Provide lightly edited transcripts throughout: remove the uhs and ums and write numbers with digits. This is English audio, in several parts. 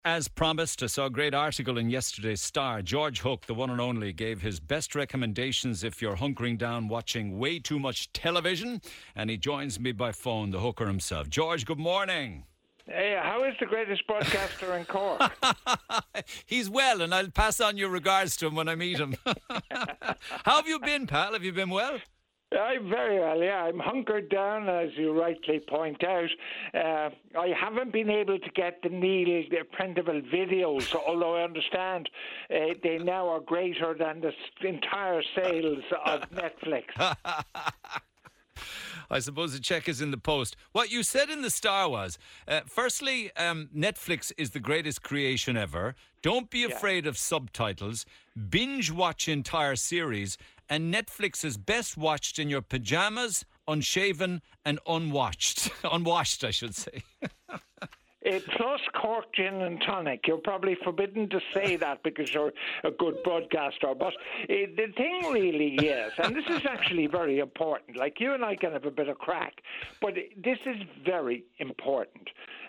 As promised, I saw a great article in yesterday's Star. George Hook, the one and only, gave his best recommendations if you're hunkering down watching way too much television. And he joins me by phone, the hooker himself. George, good morning. Hey, how is the greatest broadcaster in Cork? He's well, and I'll pass on your regards to him when I meet him. How have you been, pal? Have you been well? I'm very well, yeah. I'm hunkered down, as you rightly point out. I haven't been able to get the Neil Prendeville videos, although I understand they now are greater than the entire sales of Netflix. I suppose the check is in the post. What you said in the Star was, firstly, Netflix is the greatest creation ever. Don't be afraid of subtitles. Binge watch entire series. And Netflix is best watched in your pajamas, unshaven and unwashed. Unwashed, I should say. Plus Cork gin and tonic. You're probably forbidden to say that because you're a good broadcaster. But the thing really is, and this is actually very important, like you and I can have a bit of crack, but this is very important.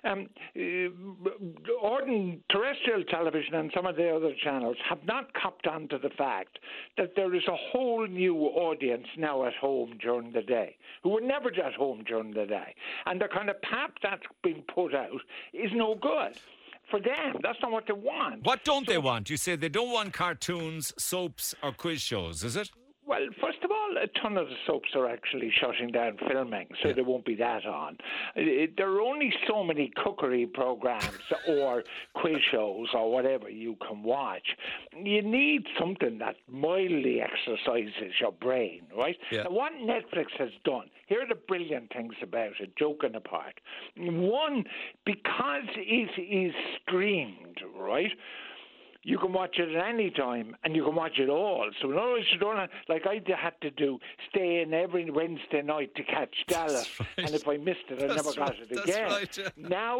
Terrestrial television and some of the other channels have not copped on to the fact that there is a whole new audience now at home during the day who were never at home during the day. And the kind of pap that's being put out is no good. For them, that's not what they want. What don't they want? You say they don't want cartoons, soaps or quiz shows, is it? Well, first of all, a ton of the soaps are actually shutting down filming, so there won't be that on. There are only so many cookery programs or quiz shows or whatever you can watch. You need something that mildly exercises your brain, right? Yeah. Now, what Netflix has done, here are the brilliant things about it, joking apart. One, because it is streamed, right? You can watch it at any time, and you can watch it all. So in other words, you don't have, like I had to do, stay in every Wednesday night to catch Dallas, right. And if I missed it, I never got it again. Right, yeah.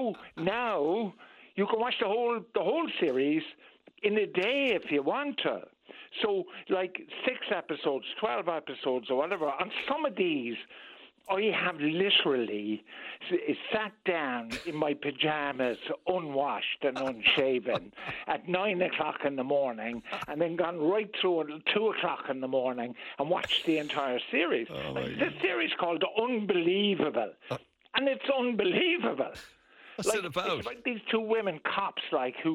Now you can watch the whole series in a day if you want to. So like 6 episodes, 12 episodes, or whatever. On some of these, I have literally sat down in my pajamas, unwashed and unshaven, at 9 o'clock in the morning, and then gone right through until 2 o'clock in the morning and watched the entire series. This series called Unbelievable, and it's unbelievable. What's it about? It's about these 2 women cops, like who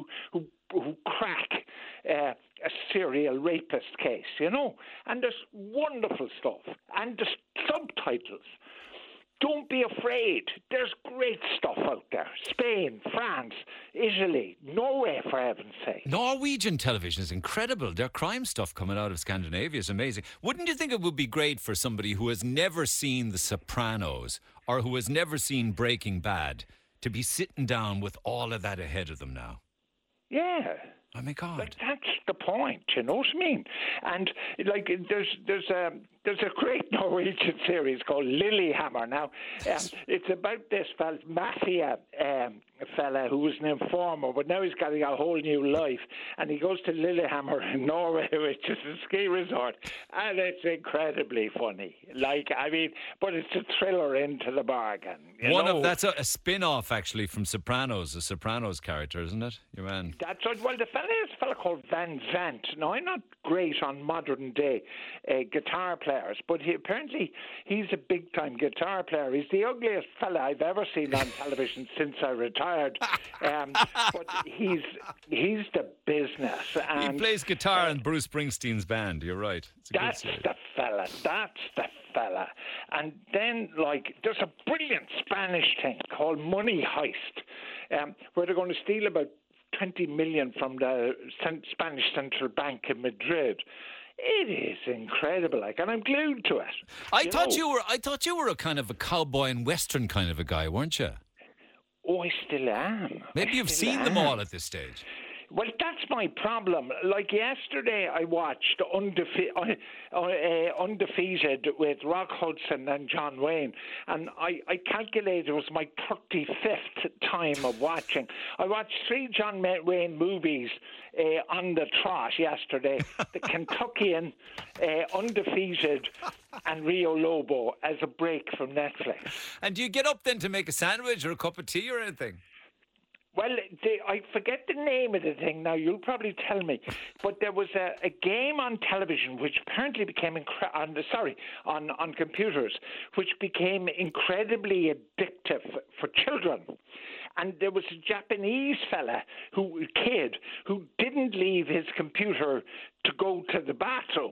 crack a serial rapist case, you know. And there's wonderful stuff, and there's subtitles. Don't be afraid. There's great stuff out there. Spain, France, Italy, Norway, for heaven's sake. Norwegian television is incredible. Their crime stuff coming out of Scandinavia is amazing. Wouldn't you think it would be great for somebody who has never seen The Sopranos or who has never seen Breaking Bad to be sitting down with all of that ahead of them now? Yeah. Oh my God! Like, that's the point, you know what I mean? And like, there's a great Norwegian series called Lilyhammer. Now, it's about this mafia fella who was an informer, but now he's got a whole new life, and he goes to Lillehammer in Norway, which is a ski resort, and it's incredibly funny. Like, I mean, but it's a thriller into the bargain. That's a spin-off actually from Sopranos, a Sopranos character, isn't it, your man? That's right. Well, the fella is a fella called Van Zandt. Now, I'm not great on modern day guitar players, but apparently he's a big time guitar player. He's the ugliest fella I've ever seen on television since I retired. But he's the business. And he plays guitar in Bruce Springsteen's band. You're right. That's the fella. Fella. And then, like, there's a brilliant Spanish thing called Money Heist, where they're going to steal about 20 million from the Spanish Central Bank in Madrid. It is incredible, like, and I'm glued to it. I thought you were a kind of a cowboy and western kind of a guy, weren't you? Oh, I still am. Maybe you've seen them all at this stage. Well, that's my problem. Like yesterday, I watched Undefeated with Rock Hudson and John Wayne, and I calculated it was my 35th time of watching. I watched 3 John Wayne movies on the trot yesterday: The Kentuckian, Undefeated, and Rio Lobo as a break from Netflix. And do you get up then to make a sandwich or a cup of tea or anything? Well, I forget the name of the thing now. You'll probably tell me, but there was a game on television which apparently became on computers, which became incredibly addictive for children. And there was a Japanese kid who didn't leave his computer to go to the bathroom.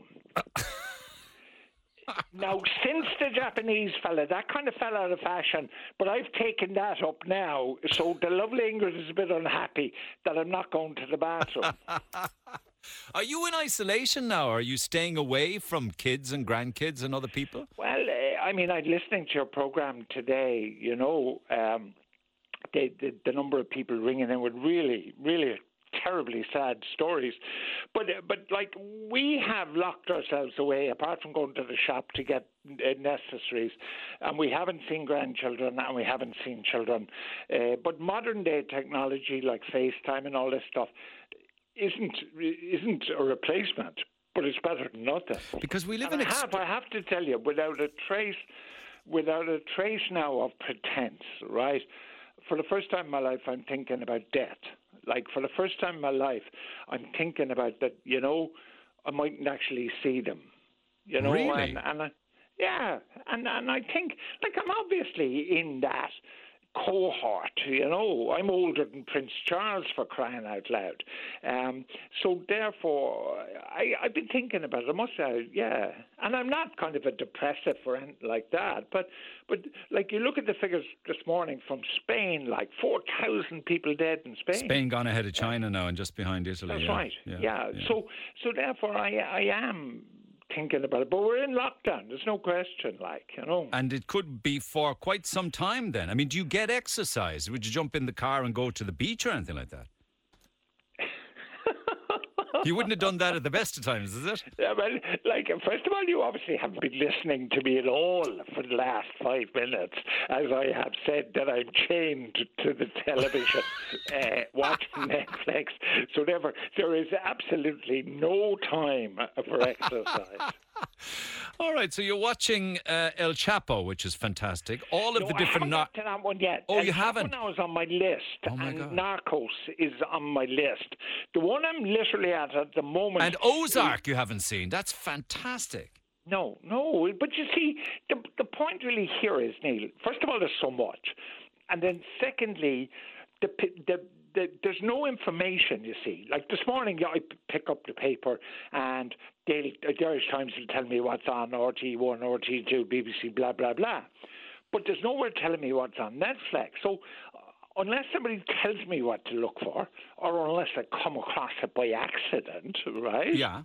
Now, since the Japanese fella, that kind of fell out of fashion, but I've taken that up now, so the lovely Ingrid is a bit unhappy that I'm not going to the bathroom. Are you in isolation now? Are you staying away from kids and grandkids and other people? Well, I'm listening to your programme today, the number of people ringing in with really, really terribly sad stories, but like we have locked ourselves away apart from going to the shop to get necessaries, and we haven't seen grandchildren and we haven't seen children, but modern day technology like FaceTime and all this stuff isn't a replacement, but it's better than nothing. Because we live and in I have to tell you, without a trace now of pretense, right? For the first time in my life, I'm thinking about death. Like, for the first time in my life, I'm thinking about that, I mightn't actually see them. Really? And I think, like, I'm obviously in that cohort, I'm older than Prince Charles, for crying out loud. So therefore, I've been thinking about it, I must say, yeah. And I'm not kind of a depressive or anything like that, but like you look at the figures this morning from Spain, like 4,000 people dead in Spain. Spain gone ahead of China now and just behind Italy. That's yeah. right. Yeah. So therefore, I am thinking about it, but we're in lockdown. There's no question, And it could be for quite some time then. I mean, do you get exercise? Would you jump in the car and go to the beach or anything like that? You wouldn't have done that at the best of times, is it? Yeah, well, like, first of all, you obviously haven't been listening to me at all for the last 5 minutes, as I have said that I'm chained to the television, watching Netflix. So therefore, there is absolutely no time for exercise. All right, so you're watching El Chapo, which is fantastic. All of the different... I haven't got to that one yet. Oh, El you Chapo haven't? now is on my list, Oh, my and God. Narcos is on my list. The one I'm literally at the moment... And Ozark you haven't seen. That's fantastic. No, but you see, the point really here is, Neil, first of all, there's so much. And then secondly, there's no information, you see. Like this morning, I pick up the paper and the Irish Times will tell me what's on RT1, RT2, BBC, blah, blah, blah. But there's nowhere telling me what's on Netflix. So unless somebody tells me what to look for, or unless I come across it by accident, right? Yeah.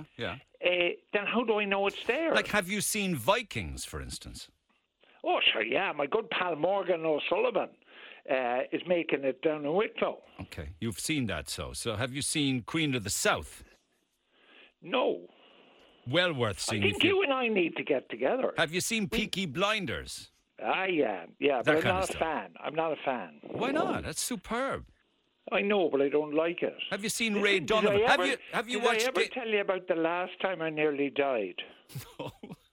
Then how do I know it's there? Like, have you seen Vikings, for instance? Oh, sure, yeah. My good pal Morgan O'Sullivan is making it down in Wicklow. Okay, you've seen that, so have you seen Queen of the South? No. Well worth seeing. I think you and I need to get together. Have you seen Peaky Blinders? Yeah, but That I'm kind of not a stuff. fan. I'm not a fan. Why not? That's superb. I know, but I don't like it. Have you seen Ray Did Donovan? I Have you did watched I ever tell you about the last time I nearly died? No.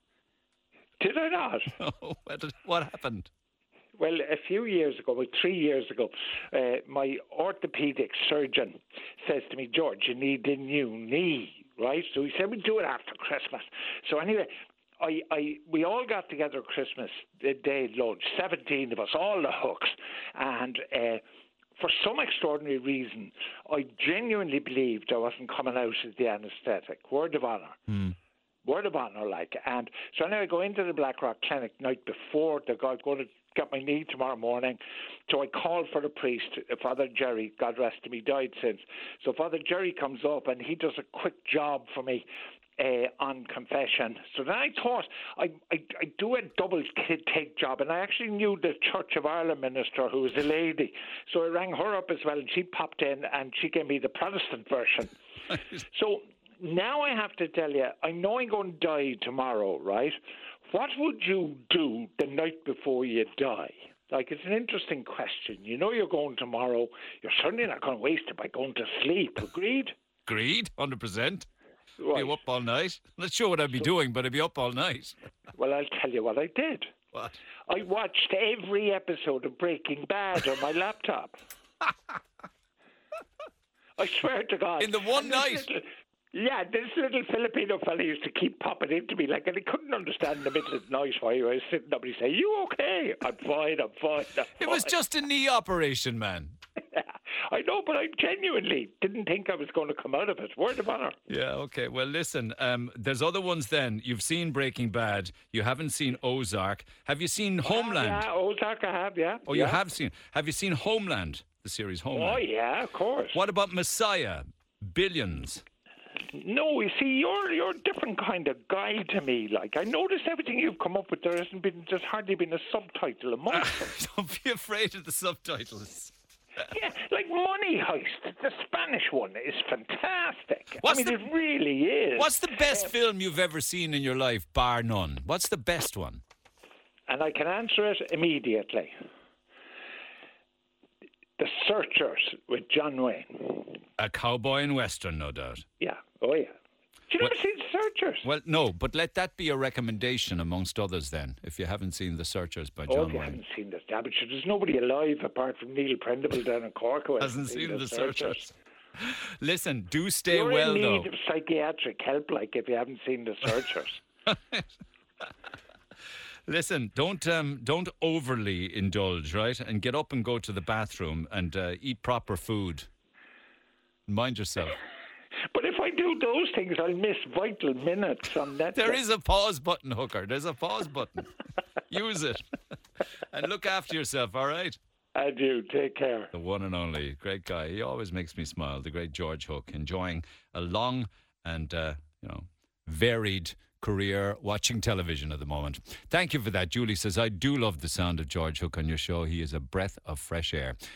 Did I not? No. What happened? Well, a few years ago, about 3 years ago, my orthopedic surgeon says to me, George, you need a new knee, right? So he said, we'll do it after Christmas. So anyway, we all got together at Christmas Day lunch, 17 of us, all the hooks, and for some extraordinary reason, I genuinely believed I wasn't coming out as the anaesthetic. Word of honour. Word of honour, like. And so anyway, I go into the Blackrock Clinic night before the guy going to get my knee tomorrow morning. So I called for the priest, Father Jerry, God rest him, he died since. So Father Jerry comes up and he does a quick job for me on confession. So then I thought I do a double take job, and I actually knew the Church of Ireland minister, who was a lady. So I rang her up as well, and she popped in and she gave me the Protestant version. So now I have to tell you, I know I'm going to die tomorrow, right? What would you do the night before you die? Like, it's an interesting question. You know you're going tomorrow. You're certainly not going to waste it by going to sleep. Agreed? Agreed, 100%. Right. Be up all night. Not sure what I'd be doing, but I'd be up all night. Well, I'll tell you what I did. What? I watched every episode of Breaking Bad on my laptop. I swear to God. In the one night. This little Filipino fella used to keep popping into me, and he couldn't understand in the middle of the night why I was sitting up, and he'd say, "You okay?" I'm fine. It was just a knee operation, man. I know, but I genuinely didn't think I was going to come out of it. Word of honour. Yeah, okay. Well, listen, there's other ones then. You've seen Breaking Bad. You haven't seen Ozark. Have you seen Homeland? Yeah, Ozark I have, yeah. Oh, you have seen. Have you seen Homeland, the series Homeland? Oh, yeah, of course. What about Messiah? Billions. No, you see, you're a different kind of guy to me. Like, I noticed everything you've come up with, there's hardly been a subtitle amongst them. Don't be afraid of the subtitles. Yeah, like Money Heist, the Spanish one is fantastic. It really is. What's the best film you've ever seen in your life, bar none? What's the best one? And I can answer it immediately. The Searchers with John Wayne. A cowboy and western, no doubt. Yeah, oh yeah. You never seen The Searchers? Well, no, but let that be a recommendation amongst others then, if you haven't seen The Searchers by John Wayne. Oh, you haven't seen this. Yeah, but there's nobody alive apart from Neil Prendeville down in Cork who hasn't seen The Searchers. Listen, do stay You're well, though. You're in need of psychiatric help, like, if you haven't seen The Searchers. Listen, don't overly indulge, right? And get up and go to the bathroom and eat proper food. Mind yourself. But if I do those things, I'll miss vital minutes on that. There is a pause button, Hooker. There's a pause button. Use it. And look after yourself, all right? I do. Take care. The one and only. Great guy. He always makes me smile. The great George Hook. Enjoying a long and, varied career watching television at the moment. Thank you for that. Julie says, I do love the sound of George Hook on your show. He is a breath of fresh air.